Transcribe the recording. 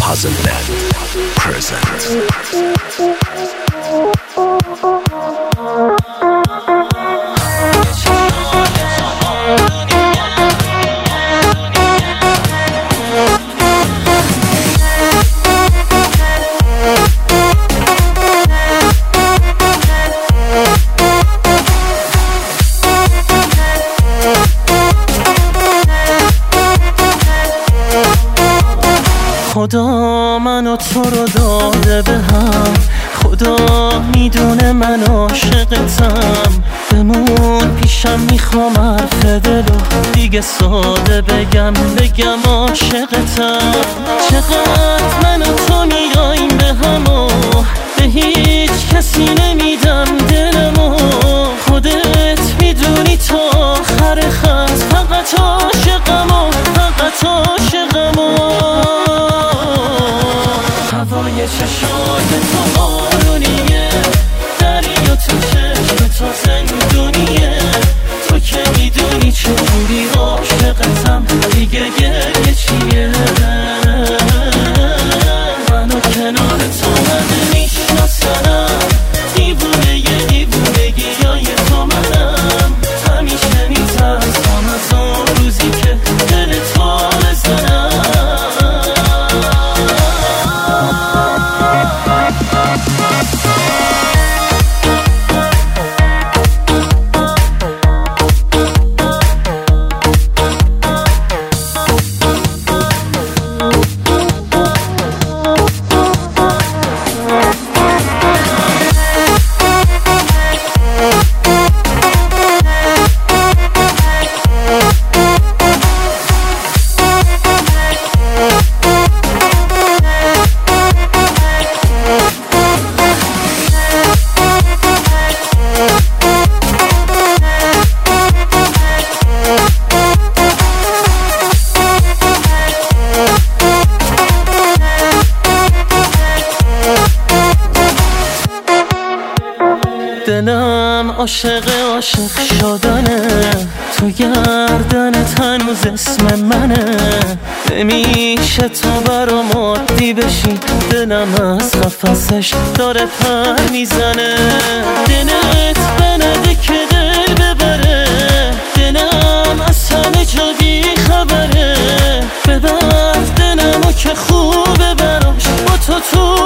Puzzleland presents خدا من و تو رو داده به هم، خدا میدونه من عاشقتم. بمون پیشم میخوام حرف دلو دیگه ساده بگم عاشقتم. چقدر من و تو میاییم به هم و به هیچ کسی نمیدم دلمو. خودت میدونی تا آخر خط فقط عاشقم و فقط عاشقم. هوای چشات تو بارونیه، دریا تو چشم تو زندونیه. تو که میدونی چجوری عاشقتم، دیگه گریه چیه؟ منو کنار تو همه میشناسنم، دیوونگی های تو منم. همیشه میترسم از اون روزی که دل تو بزنم. دلم عاشق شدنه، تو گردنت هنوز اسم منه. نمیشه تو برام عادی بشی، دلم از قفسش داره پر میزنه. دلت بنده که دل ببره، دلم از همه جا بی خبره. ببر دلمو که خوبه براش، با تو